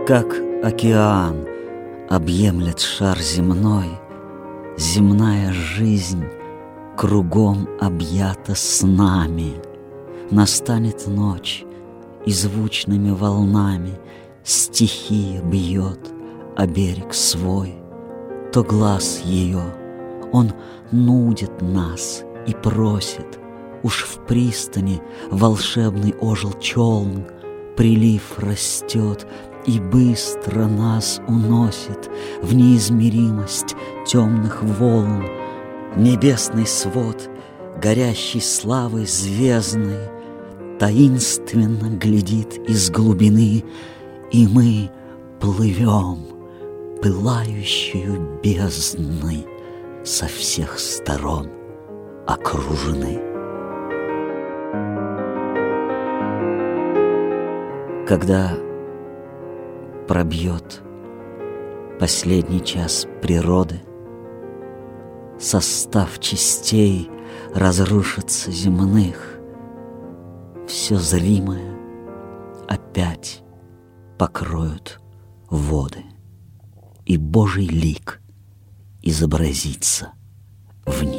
Как океан объемлет шар земной, земная жизнь кругом объята снами. Настанет ночь, и звучными волнами стихия бьет о берег свой. То глаз ее, он нудит нас и просит, уж в пристани волшебный ожил челн, прилив растет и быстро нас уносит в неизмеримость темных волн. Небесный свод, горящий славой звездной, таинственно глядит из глубины, и мы плывем пылающую бездной, со всех сторон окружены. Когда пробьет последний час природы, состав частей разрушится земных, все зримое опять покроют воды, и Божий лик изобразится в них.